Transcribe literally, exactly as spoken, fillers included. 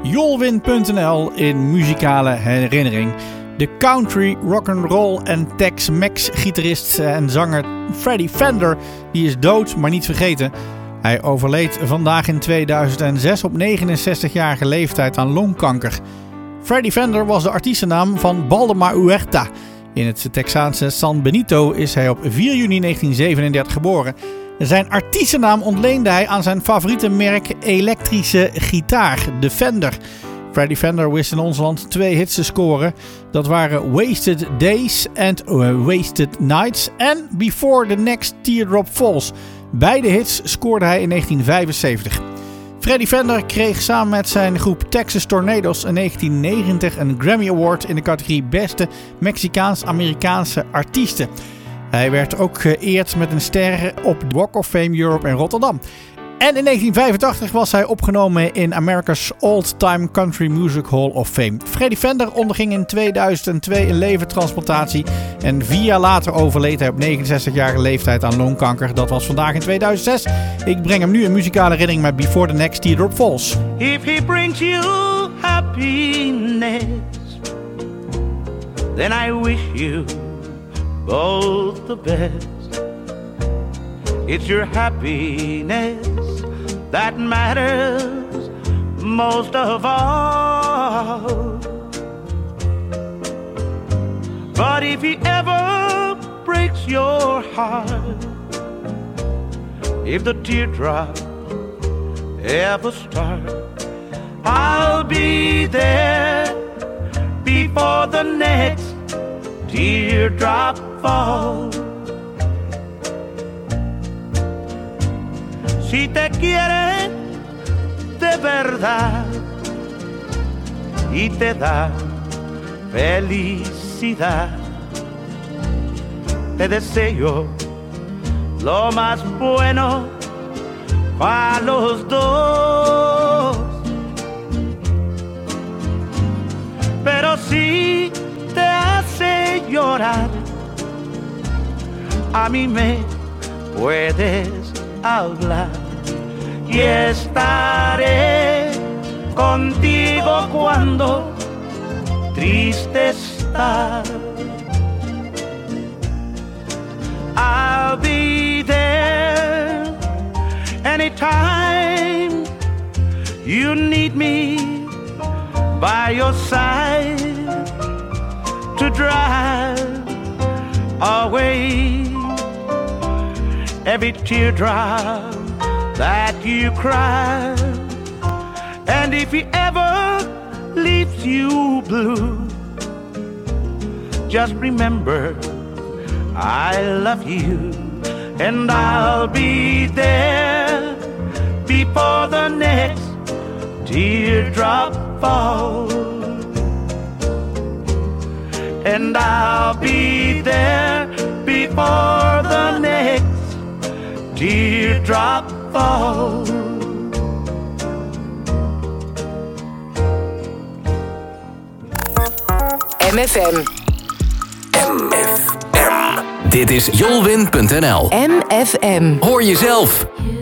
Jolwin punt n l in muzikale herinnering. De country, rock'n'roll en Tex-Mex gitarist en zanger Freddie Fender die is dood, maar niet vergeten. Hij overleed vandaag in tweeduizend zes op negenenzestigjarige leeftijd aan longkanker. Freddie Fender was de artiestennaam van Baldemar Huerta. In het Texaanse San Benito is hij op vier juni negentien zevenendertig geboren. Zijn artiestennaam ontleende hij aan zijn favoriete merk elektrische gitaar, de Fender. Freddie Fender wist in ons land twee hits te scoren. Dat waren Wasted Days en Wasted Nights en Before the Next Teardrop Falls. Beide hits scoorde hij in negentien vijfenzeventig. Freddie Fender kreeg samen met zijn groep Texas Tornadoes in negentien negentig een Grammy Award in de categorie Beste Mexicaans-Amerikaanse Artiesten. Hij werd ook geëerd met een ster op de Walk of Fame Europe in Rotterdam. En in negentien vijfentachtig was hij opgenomen in America's Old Time Country Music Hall of Fame. Freddie Fender onderging in tweeduizend twee een levertransplantatie en vier jaar later overleed hij op negenenzestigjarige leeftijd aan longkanker. Dat was vandaag in tweeduizend zes. Ik breng hem nu een muzikale herinnering met Before the Next Teardrop Falls. If he brings you happiness, then I wish you both the best. It's your happiness that matters most of all. But if he ever breaks your heart, if the teardrop ever starts, I'll be there before the next teardrop falls. Si te quiere de verdad y te da felicidad, te deseo lo más bueno para los dos. Pero si te hace llorar, a mí me puedes hablar y estaré contigo cuando triste estás. I'll be there anytime you need me by your side to drive away every teardrop that you cry. And if he ever leaves you blue, just remember I love you, and I'll be there before the next teardrop falls. And I'll be there before the next teardrop falls. M F M. M F M. Dit is Jolwin punt n l. M F M. Hoor jezelf.